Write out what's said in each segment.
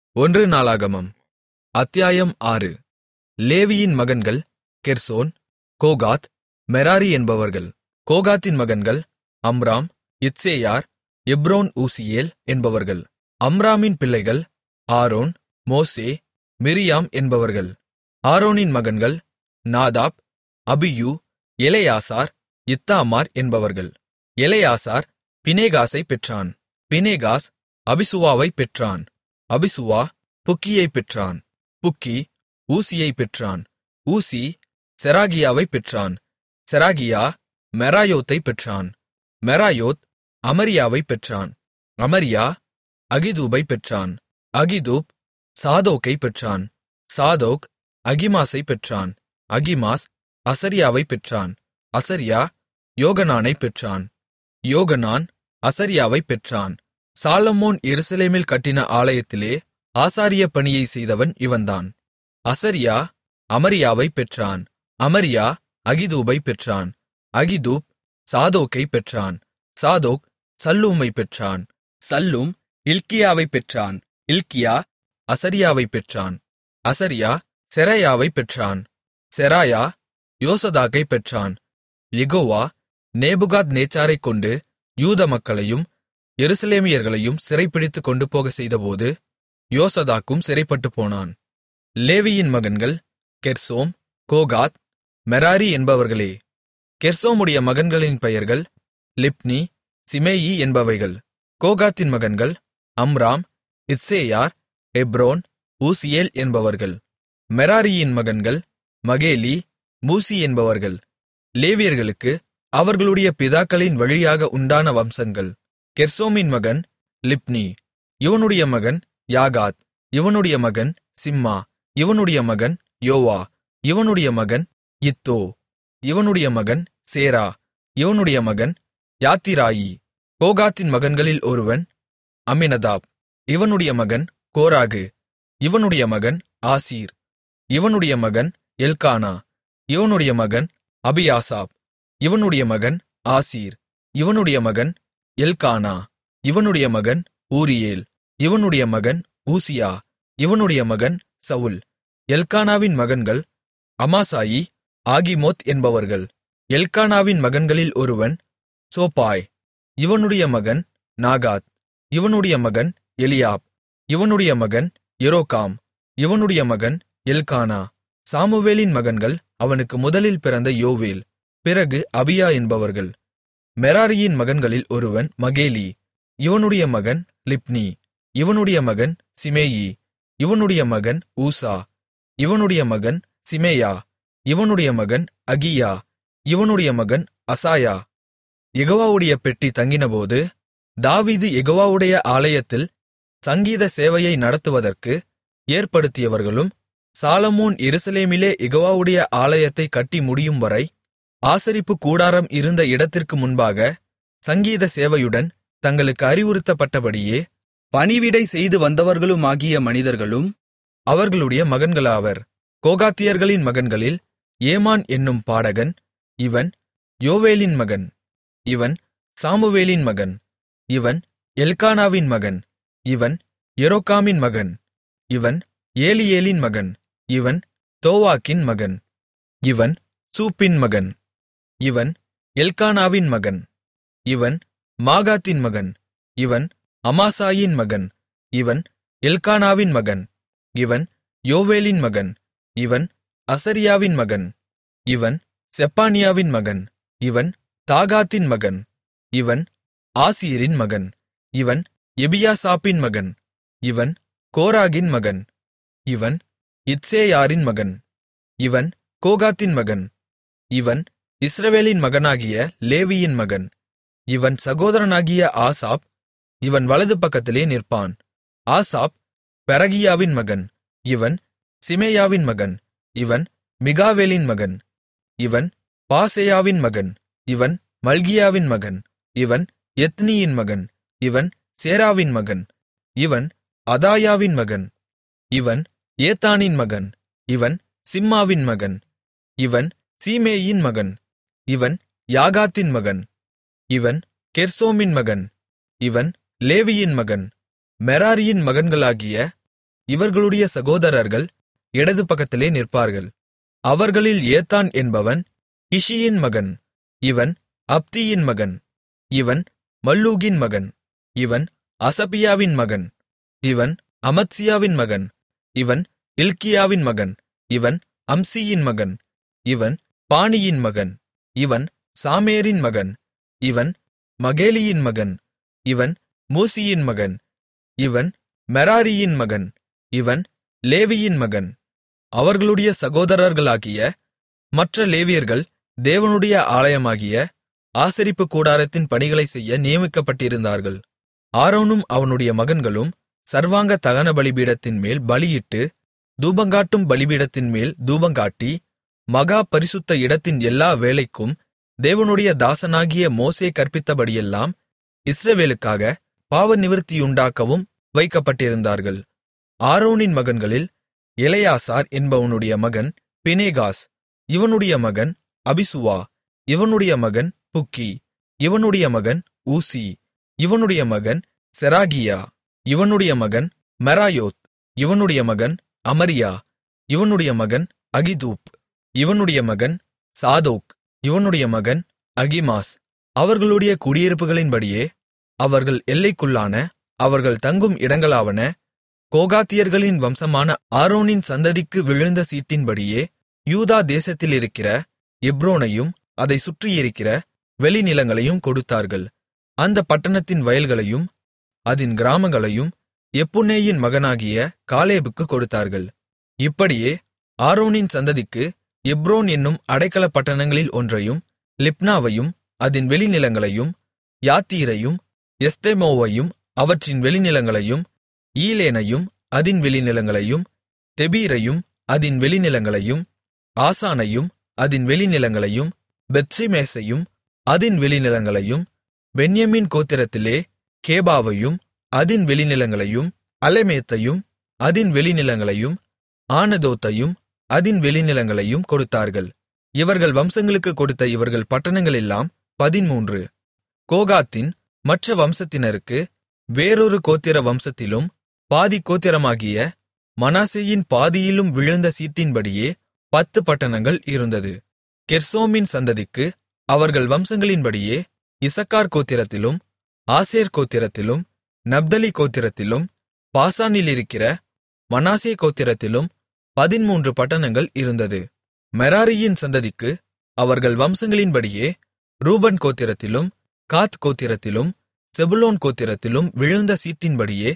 ஒன்று நாளாகமம் அத்தியாயம் 6. லேவியின் மகன்கள் கெர்சோன், கோகாத், மெராரி என்பவர்கள். கோகாத்தின் மகன்கள் அம்ராம், இத்சேயார், எப்ரோன் ஊசியேல் என்பவர்கள். அம்ராமின் பிள்ளைகள் ஆரோன், மோசே, மிரியாம் என்பவர்கள். ஆரோனின் மகன்கள் நாதாப், அபியூ, எலெயாசார், இத்தாமார் என்பவர்கள். எலெயாசார் பினெகாசைப் பெற்றான். பினெகாஸ் அபிசுவாவைப் பெற்றான். அபிசுவா புக்கியைப் பெற்றான். புக்கி ஊசியைப் பெற்றான். ஊசி செராகியாவைப் பெற்றான். செராகியா மெராயோத்தைப் பெற்றான். மெராயோத் அமரியாவைப் பெற்றான். அமரியா அகிதூபைப் பெற்றான். அகிதூப் சாதோக்கைப் பெற்றான். சாதோக் அகிமாசைப் பெற்றான். அகிமாஸ் அசரியாவைப் பெற்றான். அசரியா யோகனானைப் பெற்றான். யோகனான் அசரியாவைப் பெற்றான். சாலொமோன் எருசலேமில் கட்டின ஆலயத்திலே ஆசாரிய பணியைச் செய்தவன் இவன்தான். அசரியா அமரியாவைப் பெற்றான். அமரியா அகிதூபைப் பெற்றான். அகிதூப் சாதோக்கைப் பெற்றான். சாதோக் சல்லூமைப் பெற்றான். சல்லூம் இல்க்கியாவைப் பெற்றான். இல்க்கியா அசரியாவைப் பெற்றான். அசரியா செராயாவைப் பெற்றான். செராயா யோசதாக்கைப் பெற்றான். யெகோவா நேபுகாத்நேச்சாரைக் கொண்டு யூத மக்களையும் எருசலேமியர்களையும் சிறைபிடித்துக் கொண்டுபோகச் செய்தபோது யோசதாக்கும் சிறைப்பட்டுப்போனான். லேவியின் மகன்கள் கெர்சோம், கோகாத், மெராரி என்பவர்களே. கெர்சோமுடைய மகன்களின் பெயர்கள் லிப்னி, சிமேயி என்பவைகள். கோகாத்தின் மகன்கள் அம்ராம், இத்சேயார், எப்ரோன், ஊசியேல் என்பவர்கள். மெராரியின் மகன்கள் மகேலி, மூசி என்பவர்கள். லேவியர்களுக்கு அவர்களுடைய பிதாக்களின் வழியாக உண்டான வம்சங்கள். கெர்சோமின் மகன் லிப்னி, இவனுடைய மகன் யாகாத், இவனுடைய மகன் சிம்மா, இவனுடைய மகன் யோவா, இவனுடைய மகன் இத்தோ, இவனுடைய மகன் சேரா, இவனுடைய மகன் யாத்திராயி. கோகாத்தின் மகன்களில் ஒருவன் அம்மினதாப், இவனுடைய மகன் கோராகு, இவனுடைய மகன் ஆசீர், இவனுடைய மகன் எல்க்கானா, இவனுடைய மகன் அபியாசாப், இவனுடைய மகன் ஆசீர், இவனுடைய மகன் எல்க்கானா, இவனுடைய மகன் ஊரியேல், இவனுடைய மகன் ஊசியா, இவனுடைய மகன் சவுல். எல்க்கானாவின் மகன்கள் அமாசாயி, ஆகிமோத் என்பவர்கள். எல்க்கானாவின் மகன்களில் ஒருவன் சோபாய், இவனுடைய மகன் நாகாத், இவனுடைய மகன் எலியாப், இவனுடைய மகன் எரோகாம், இவனுடைய மகன் எல்க்கானா. சாமுவேலின் மகன்கள் அவனுக்கு முதலில் பிறந்த யோவேல், பிறகு அபியா என்பவர்கள். மெராரியின் மகன்களில் ஒருவன் மகேலி, இவனுடைய மகன் லிப்னி, இவனுடைய மகன் சிமேயி, இவனுடைய மகன் ஊசா, இவனுடைய மகன் சிமேயா, இவனுடைய மகன் அகியா, இவனுடைய மகன் அசாயா. யெகோவாவுடைய பெட்டி தங்கினபோது தாவீது யெகோவாவுடைய ஆலயத்தில் சங்கீத சேவையை நடத்துவதற்கு ஏற்படுத்தியவர்களும், சாலொமோன் எருசலேமிலே யெகோவாவுடைய ஆலயத்தை கட்டி முடியும்வரை ஆசரிப்பு கூடாரம் இருந்த இடத்திற்கு முன்பாக சங்கீத சேவையுடன் தங்களுக்கு அறிவுறுத்தப்பட்டபடியே பணிவிடை செய்து வந்தவர்களுமாகிய மனிதர்களும் அவர்களுடைய மகன்களாவர். கோகாத்தியர்களின் மகன்களில் ஏமான் என்னும் பாடகன், இவன் யோவேலின் மகன், இவன் சாமுவேலின் மகன், இவன் எல்க்கானாவின் மகன், இவன் எரோகாமின் மகன், இவன் ஏலியேலின் மகன், இவன் தோவாக்கின் மகன், இவன் சூப்பின் மகன், இவன் எல்க்கானாவின் மகன், இவன் மாகாத்தின் மகன், இவன் அமாசாயின் மகன், இவன் எல்க்கானாவின் மகன், இவன் யோவேலின் மகன், இவன் அசரியாவின் மகன், இவன் செப்பானியாவின் மகன், இவன் தாகாத்தின் மகன், இவன் ஆசீரின் மகன், இவன் எபியாசாப்பின் மகன், இவன் கோராகின் மகன், இவன் இத்சேயாரின் மகன், இவன் கோகாத்தின் மகன், இவன் இஸ்ரவேலின் மகனாகிய லேவியின் மகன், இவன் சகோதரனாகிய ஆசாப், இவன் வலது பக்கத்திலே நிற்பான். ஆசாப் பெரகியாவின் மகன், இவன் சிமேயாவின் மகன், இவன் மிகாவேலின் மகன், இவன் பாசேயாவின் மகன், இவன் மல்கியாவின் மகன், இவன் எத்னியின் மகன், இவன் சேராவின் மகன், இவன் அதாயாவின் மகன், இவன் ஏத்தானின் மகன், இவன் சிம்மாவின் மகன், இவன் சீமேயின் மகன், இவன் யாகாத்தின் மகன், இவன் கெர்சோமின் மகன், இவன் லேவியின் மகன். மெராரியின் மகன்களாகிய இவர்களுடைய சகோதரர்கள் இடது பக்கத்திலே நிற்பார்கள். அவர்களில் ஏத்தான் என்பவன் கிஷியின் மகன், இவன் அப்தியின் மகன், இவன் மல்லூகின் மகன், இவன் அசபியாவின் மகன், இவன் அமத்சியாவின் மகன், இவன் இல்க்கியாவின் மகன், இவன் அம்சியின் மகன், இவன் பானியின் மகன், இவன் சாமேரின் மகன், இவன் மகேலியின் மகன், இவன் மூசியின் மகன், இவன் மெராரியின் மகன், இவன் லேவியின் மகன். அவர்களுடைய சகோதரர்களாகிய மற்ற லேவியர்கள் தேவனுடைய ஆலயமாகிய ஆசரிப்பு கூடாரத்தின் பணிகளைச் செய்ய நியமிக்கப்பட்டிருந்தார்கள். ஆரோனும் அவனுடைய மகன்களும் சர்வாங்க தகன பலிபீடத்தின் மேல் பலியிட்டு தூபங்காட்டும் பலிபீடத்தின் மேல் தூபங்காட்டி, மகா பரிசுத்த இடத்தின் எல்லா வேலைக்கும் தேவனுடைய தாசனாகிய மோசே கற்பித்தபடியெல்லாம் இஸ்ரவேலுக்காக பாவநிவிர்த்தியுண்டாக்கவும் வைக்கப்பட்டிருந்தார்கள். ஆரோனின் மகன்களில் எலெயாசார் என்பவனுடைய மகன் பினேகாஸ், இவனுடைய மகன் அபிசுவா, இவனுடைய மகன் புக்கி, இவனுடைய மகன் ஊசி, இவனுடைய மகன் செராகியா, இவனுடைய மகன் மெராயோத், இவனுடைய மகன் அமரியா, இவனுடைய மகன் அகிதூப், இவனுடைய மகன் சாதோக், இவனுடைய மகன் அகிமாஸ். அவர்களுடைய குடியிருப்புகளின்படியே அவர்கள் எல்லைக்குள்ளான அவர்கள் தங்கும் இடங்களாவன கோகாத்தியர்களின் வம்சமான ஆரோனின் சந்ததிக்கு விழுந்த சீட்டின்படியே யூதா தேசத்திலிருக்கிற எப்ரோனையும் அதைச் சுற்றியிருக்கிற வெளிநிலங்களையும் கொடுத்தார்கள். அந்த பட்டணத்தின் வயல்களையும் அதின் கிராமங்களையும் எப்புன்னேயின் மகனாகிய காலேபுக்கு கொடுத்தார்கள். இப்படியே ஆரோனின் சந்ததிக்கு எப்ரோன் என்னும் அடைக்கலப் பட்டணங்களில் ஒன்றையும், லிப்னாவையும் அதின் வெளிநிலங்களையும், யாத்தீரையும் எஸ்தெமோவையும் அவற்றின் வெளிநிலங்களையும், ஈலேனையும் அதின் வெளிநிலங்களையும், தெபீரையும் அதின் வெளிநிலங்களையும், ஆசானையும் அதின் வெளிநிலங்களையும், பெத்ஷிமேசையும் அதின் வெளிநிலங்களையும், பென்யமீன் கோத்திரத்திலே கேபாவையும் அதின் வெளிநிலங்களையும், அலெமேத்தையும் அதின் வெளிநிலங்களையும், ஆனதோத்தையும் அதின் வெளிநிலங்களையும் கொடுத்தார்கள். இவர்கள் வம்சங்களுக்கு கொடுத்த இவர்கள் பட்டணங்களெல்லாம் 13. கோகாத்தின் மற்ற வம்சத்தினருக்கு வேறொரு கோத்திர வம்சத்திலும் பாதிக் கோத்திரமாகிய மனாசேயின் பாதியிலும் விழுந்த சீட்டின்படியே 10 பட்டணங்கள் இருந்தது. கெர்சோமின் சந்ததிக்கு அவர்கள் வம்சங்களின்படியே இசக்கார் கோத்திரத்திலும், ஆசேர் கோத்திரத்திலும், நப்தலி கோத்திரத்திலும், பாசானிலிருக்கிற மனாசே கோத்திரத்திலும் 13 பட்டணங்கள் இருந்தது. மெராரியின் சந்ததிக்கு அவர்கள் வம்சங்களின்படியே ரூபன் கோத்திரத்திலும், காத் கோத்திரத்திலும், செபுலோன் கோத்திரத்திலும் விழுந்த சீட்டின்படியே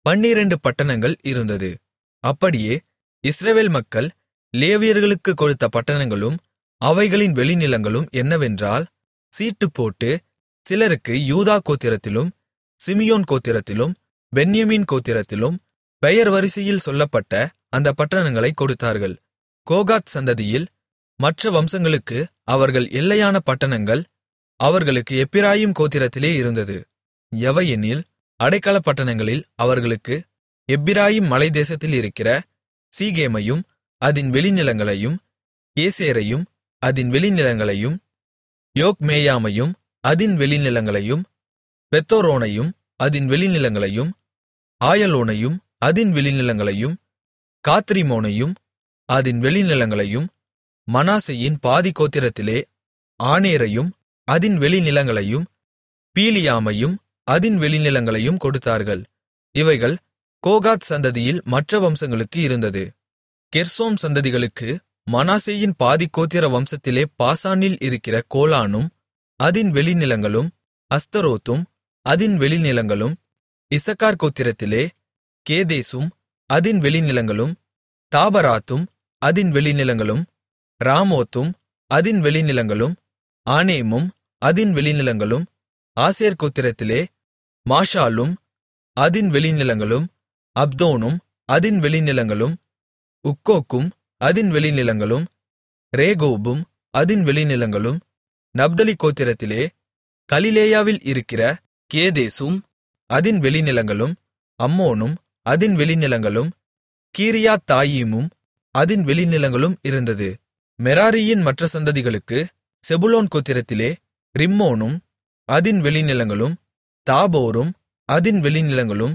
12 பட்டணங்கள் இருந்தது. அப்படியே இஸ்ரவேல் மக்கள் லேவியர்களுக்குக் கொடுத்த பட்டணங்களும் அவைகளின் வெளிநிலங்களும் என்னவென்றால், சீட்டு போட்டு சிலருக்கு யூதா கோத்திரத்திலும், சிமியோன் கோத்திரத்திலும், பென்யமீன் கோத்திரத்திலும் பெயர் வரிசையில் சொல்லப்பட்ட அந்த பட்டணங்களைக் கொடுத்தார்கள். கோகாத் சந்ததியில் மற்ற வம்சங்களுக்கு அவர்கள் எல்லையான பட்டணங்கள் அவர்களுக்கு எப்பிராயீம் கோத்திரத்திலே இருந்தது. எவையெனில், அடைக்கலப் பட்டணங்களில் அவர்களுக்கு எப்பிராயீம் மலைத்தேசத்தில் இருக்கிற சீகேமையும் அதின் வெளிநிலங்களையும், கேசேரையும் அதின் வெளிநிலங்களையும், யோக்மேயாமையும் அதின் வெளிநிலங்களையும், பெத்தொரோனையும் அதின் வெளிநிலங்களையும், ஆயலோனையும் அதின் வெளிநிலங்களையும், காத்ரிமோனையும் அதின் வெளிநிலங்களையும், மனாசேயின் பாதிக் கோத்திரத்திலே ஆனேரையும் அதின் வெளிநிலங்களையும், பீலியாமையும் அதின் வெளிநிலங்களையும் கொடுத்தார்கள். இவைகள் கோகாத் சந்ததியில் மற்ற வம்சங்களுக்கு இருந்தது. கெர்சோம் சந்ததிகளுக்கு மனாசேயின் பாதிக் கோத்திர வம்சத்திலே பாசானில் இருக்கிற கோலானும் அதின் வெளிநிலங்களும், அஸ்தரோத்தும் அதின் வெளிநிலங்களும், இசக்கார் கோத்திரத்திலே கேதேசும் அதின் வெளிநிலங்களும், தாபராத்தும் அதின் வெளிநிலங்களும், ராமோத்தும் அதின் வெளிநிலங்களும், ஆனேமும் அதின் வெளிநிலங்களும், ஆசேர் கோத்திரத்திலே மாஷாலும் அதின் வெளிநிலங்களும், அப்தோனும் அதின் வெளிநிலங்களும், உக்கோக்கும் அதின் வெளிநிலங்களும், ரேகோபும் அதின் வெளிநிலங்களும், நப்தலி கோத்திரத்திலே கலிலேயாவில் இருக்கிற கேதேசும் அதின் வெளிநிலங்களும், அம்மோனும் அதின் வெளிநிலங்களும், கீரியாத்தாயீமும் அதின் வெளிநிலங்களும் இருந்தது. மெராரியின் மற்ற சந்ததிகளுக்கு செபுலோன் கோத்திரத்திலே ரிம்மோனும் அதின் வெளிநிலங்களும், தாபோரும் அதின் வெளிநிலங்களும்,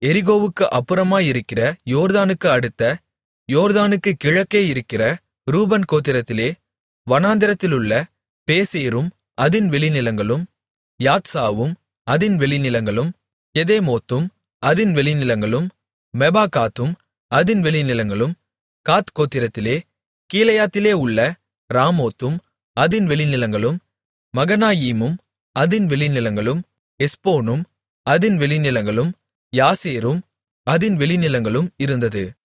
எரிகோவுக்கு அப்புறமாயிருக்கிற யோர்தானுக்கு அடுத்த யோர்தானுக்குக் கிழக்கே இருக்கிற ரூபன் கோத்திரத்திலே வனாந்திரத்திலுள்ள பேசேரும் அதின் வெளிநிலங்களும் யாத்சாவும் அதின் வெளிநிலங்களும் கெதெமோத்தும் அதின் வெளிநிலங்களும் மெபாகாத்தும் அதின் வெளிநிலங்களும் காத் கோத்திரத்திலே கீலேயாத்திலே உள்ள ராமோத்தும் அதின் வெளிநிலங்களும் மகனாயீமும் அதின் வெளிநிலங்களும் எஸ்போனும் அதின் வெளிநிலங்களும் யாசேரும் அதின் வெளிநிலங்களும் இருந்தது.